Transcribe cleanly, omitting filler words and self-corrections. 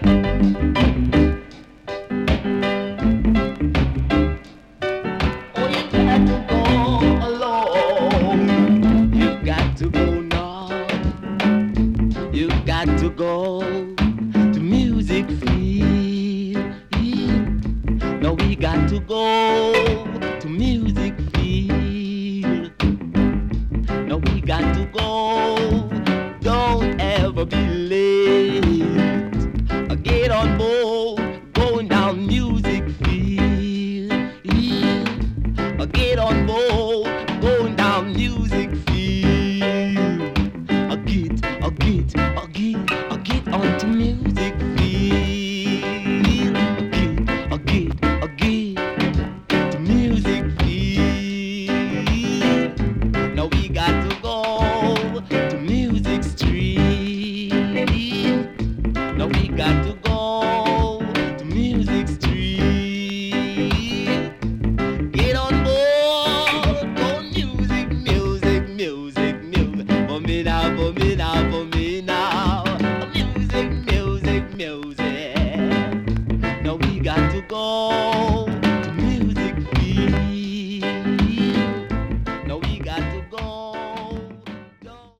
Oh, you got to go alone. You got to go now. You got to go to music field. No, we got to go to music field. No, we got to go. Don't ever be late. Get on board, going down music field. Get on board, going down music field. Get onto music field. Get to music field. Now we got to go to music street. Now we got to go to music street. Get on board, go music. For me now, for me.